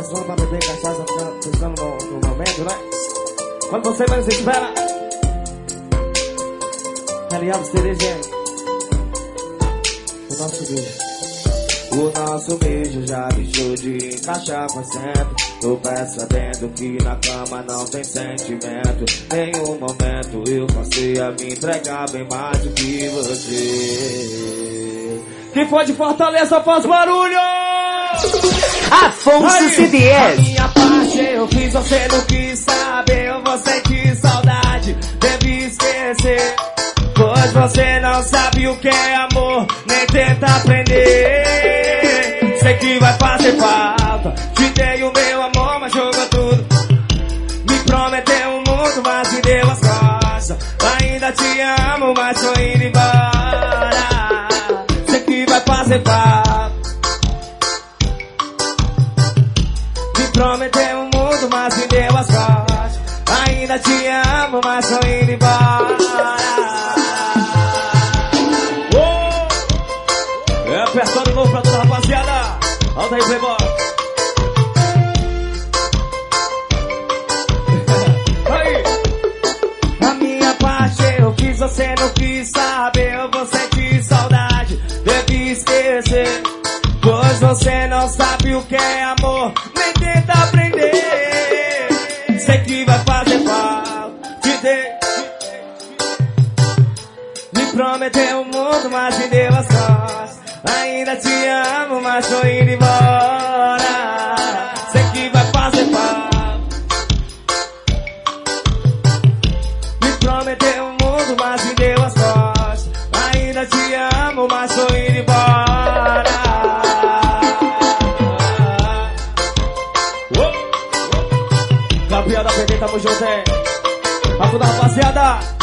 só pra beber cachaça, pensando no momento, né? Quando você menos espera. Aliados Terezinha. O nosso beijo. O nosso beijo já deixou de encaixar faz tempo. Tô percebendo que na cama não tem sentimento. Nenhum momento eu passei a me entregar bem mais do que você. Quem for de Fortaleza faz barulho! Afonso CDS. A minha parte eu fiz, você não quis saber. Eu vou sentir saudade, deve esquecer. Pois você não sabe o que é amor, nem tenta aprender. Sei que vai fazer falta, te dei o meu amor, mas jogou tudo. Me prometeu um mundo, mas me deu as costas. Ainda te amo, mas tô indo embora. Sei que vai fazer falta. Me prometeu um mundo, mas me deu as costas. Ainda te amo, mas tô indo embora. Apertando novo pra toda a rapaziada. Alta aí, Playboy. Aí. A minha parte eu fiz, você não quis saber. Eu vou sentir saudade, deve esquecer. Pois você não sabe o que é amor, nem tenta aprender. Sei que vai fazer falta, te dei. Me prometeu o mundo, mas me deu as costas. Ainda te amo, mas tô indo embora. Sei que vai fazer falta. Me prometeu um mundo, mas me deu as costas. Ainda te amo, mas tô indo embora. Gabriel da PD, tamo junto, hein? Pra toda a rapaziada.